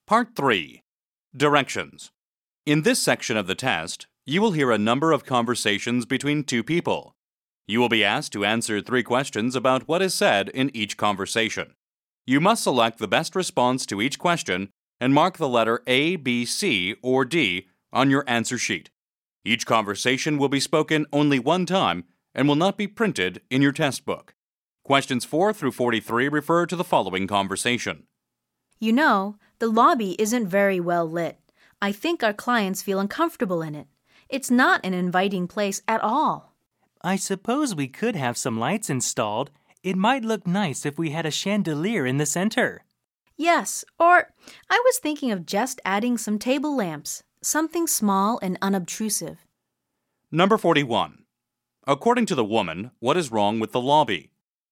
Part 3. Directions. In this section of the test, you will hear a number of conversations between two people. You will be asked to answer 3 questions about what is said in each conversation. You must select the best response to each question and mark the letter A, B, C, or D on your answer sheet. Each conversation will be spoken only one time and will not be printed in your test book. Questions 4 through 43 refer to the following conversation. You know, the lobby isn't very well lit. I think our clients feel uncomfortable in it. It's not an inviting place at all. I suppose we could have some lights installed. It might look nice if we had a chandelier in the center. Yes, or I was thinking of just adding some table lamps, something small and unobtrusive. Number 41. According to the woman, what is wrong with the lobby?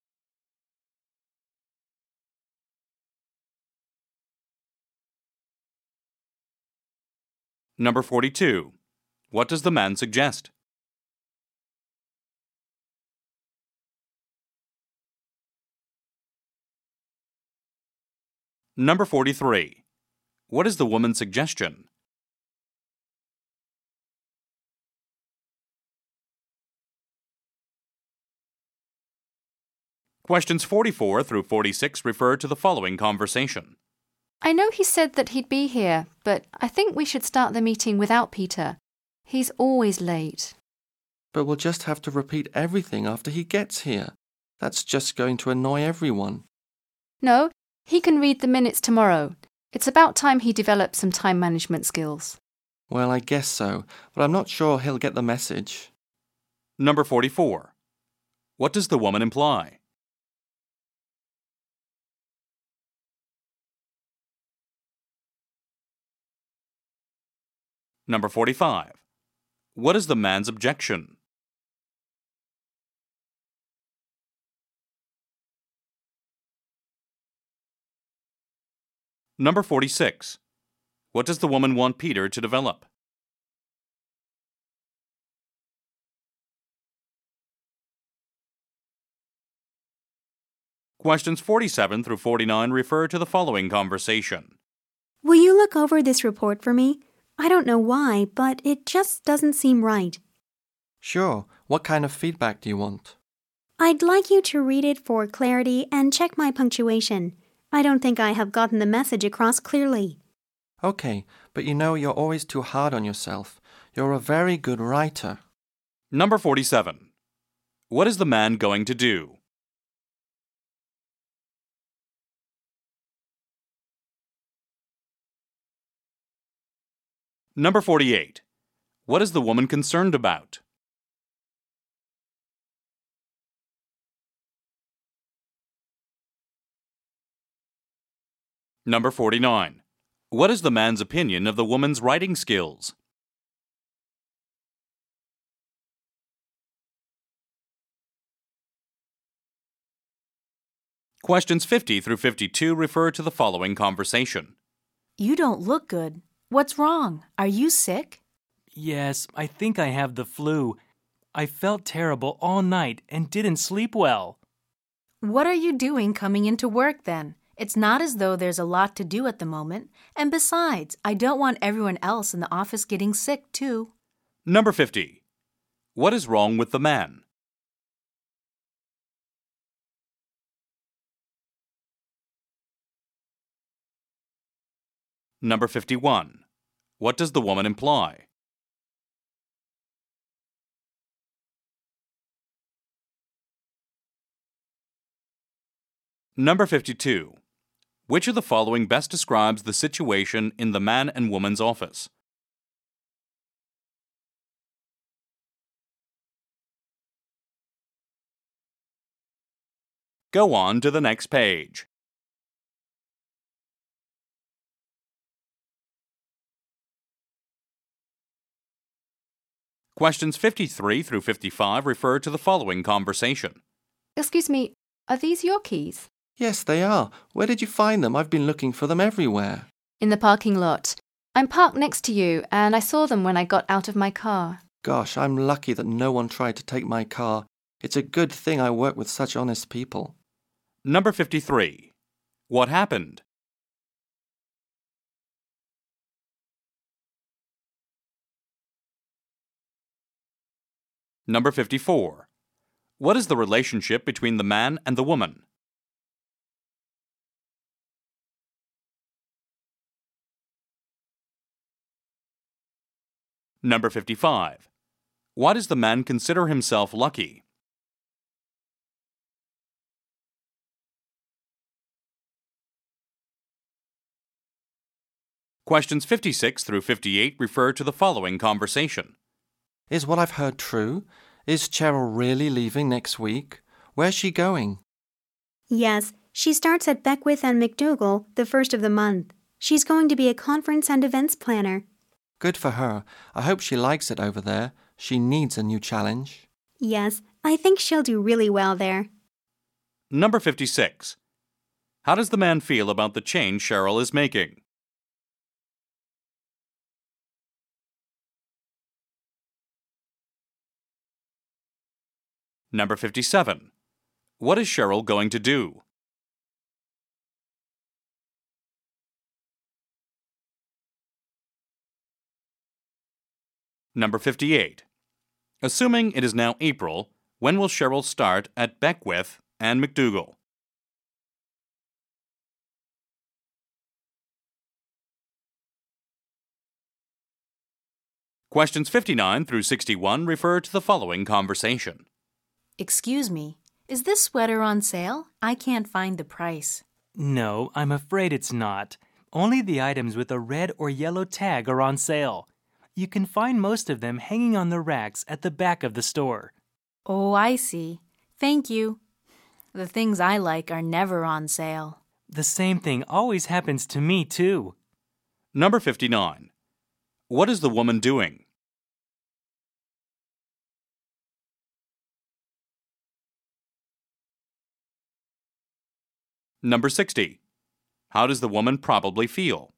Number 42. What does the man suggest? Number 43. What is the woman's suggestion? Questions 44 through 46 refer to the following conversation. I know he said that he'd be here, but I think we should start the meeting without Peter. He's always late. But we'll just have to repeat everything after he gets here. That's just going to annoy everyone. No, he can read the minutes tomorrow. It's about time he developed some time management skills. Well, I guess so, but I'm not sure he'll get the message. Number 44. What does the woman imply? Number 45. What is the man's objection? Number 46. What does the woman want Peter to develop? Questions 47 through 49 refer to the following conversation. Will you look over this report for me? I don't know why, but it just doesn't seem right. Sure. What kind of feedback do you want? I'd like you to read it for clarity and check my punctuation. I don't think I have gotten the message across clearly. Okay, but you know you're always too hard on yourself. You're a very good writer. Number 47. What is the man going to do? Number 48. What is the woman concerned about? Number 49. What is the man's opinion of the woman's writing skills? Questions 50 through 52 refer to the following conversation. You don't look good. What's wrong? Are you sick? Yes, I think I have the flu. I felt terrible all night and didn't sleep well. What are you doing coming into work then? It's not as though there's a lot to do at the moment. And besides, I don't want everyone else in the office getting sick, too. Number 50. What is wrong with the man? Number 51. What does the woman imply? Number 52. Which of the following best describes the situation in the man and woman's office? Go on to the next page. Questions 53 through 55 refer to the following conversation. Excuse me, are these your keys? Yes, they are. Where did you find them? I've been looking for them everywhere. In the parking lot. I'm parked next to you, and I saw them when I got out of my car. Gosh, I'm lucky that no one tried to take my car. It's a good thing I work with such honest people. Number 53. What happened? Number 54. What is the relationship between the man and the woman? Number 55. Why does the man consider himself lucky? Questions 56 through 58 refer to the following conversation. Is what I've heard true? Is Cheryl really leaving next week? Where's she going? Yes, she starts at Beckwith and McDougall the first of the month. She's going to be a conference and events planner. Good for her. I hope she likes it over there. She needs a new challenge. Yes, I think she'll do really well there. Number 56. How does the man feel about the change Cheryl is making? Number 57. What is Cheryl going to do? Number 58. Assuming it is now April, when will Cheryl start at Beckwith and McDougall? Questions 59 through 61 refer to the following conversation. Excuse me, is this sweater on sale? I can't find the price. No, I'm afraid it's not. Only the items with a red or yellow tag are on sale. You can find most of them hanging on the racks at the back of the store. Oh, I see. Thank you. The things I like are never on sale. The same thing always happens to me, too. Number 59. What is the woman doing? Number 60. How does the woman probably feel?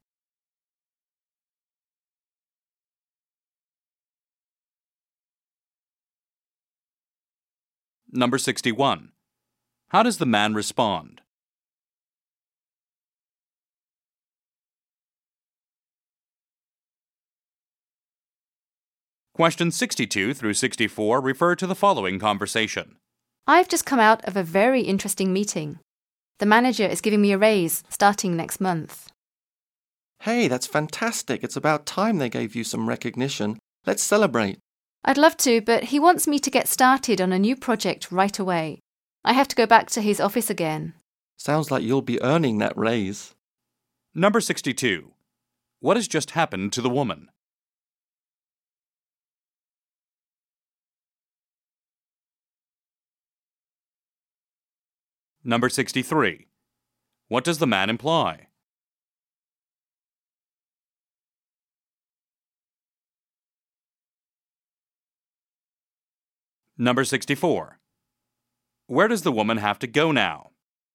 Number 61. How does the man respond? Questions 62 through 64 refer to the following conversation. I've just come out of a very interesting meeting. The manager is giving me a raise starting next month. Hey, that's fantastic. It's about time they gave you some recognition. Let's celebrate. I'd love to, but he wants me to get started on a new project right away. I have to go back to his office again. Sounds like you'll be earning that raise. Number 62. What has just happened to the woman? Number 63. What does the man imply? Number 64. Where does the woman have to go now?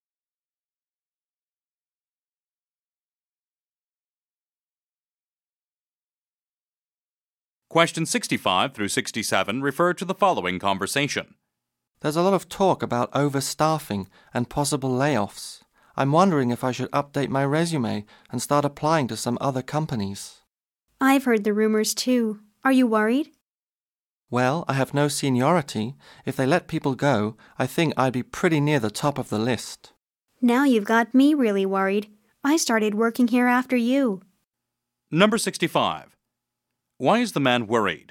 Questions 65 through 67 refer to the following conversation. There's a lot of talk about overstaffing and possible layoffs. I'm wondering if I should update my resume and start applying to some other companies. I've heard the rumors too. Are you worried? Well, I have no seniority. If they let people go, I think I'd be pretty near the top of the list. Now you've got me really worried. I started working here after you. Number 65. Why is the man worried?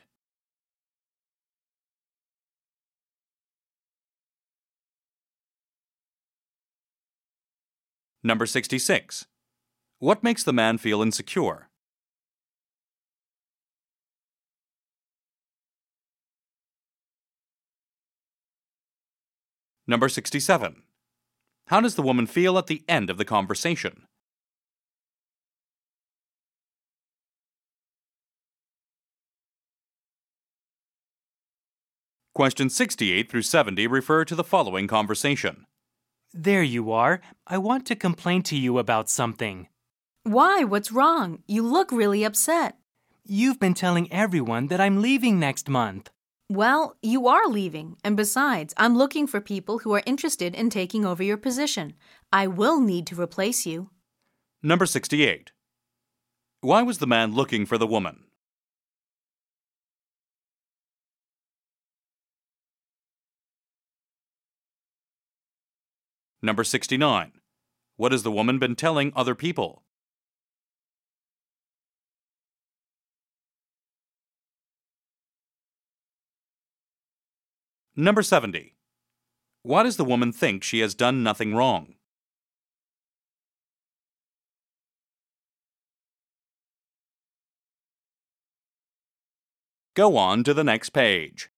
Number 66. What makes the man feel insecure? Number 67. How does the woman feel at the end of the conversation? Questions 68 through 70 refer to the following conversation. There you are. I want to complain to you about something. Why? What's wrong? You look really upset. You've been telling everyone that I'm leaving next month. Well, you are leaving, and besides, I'm looking for people who are interested in taking over your position. I will need to replace you. Number 68. Why was the man looking for the woman? Number 69. What has the woman been telling other people? Number 70. Why does the woman think she has done nothing wrong? Go on to the next page.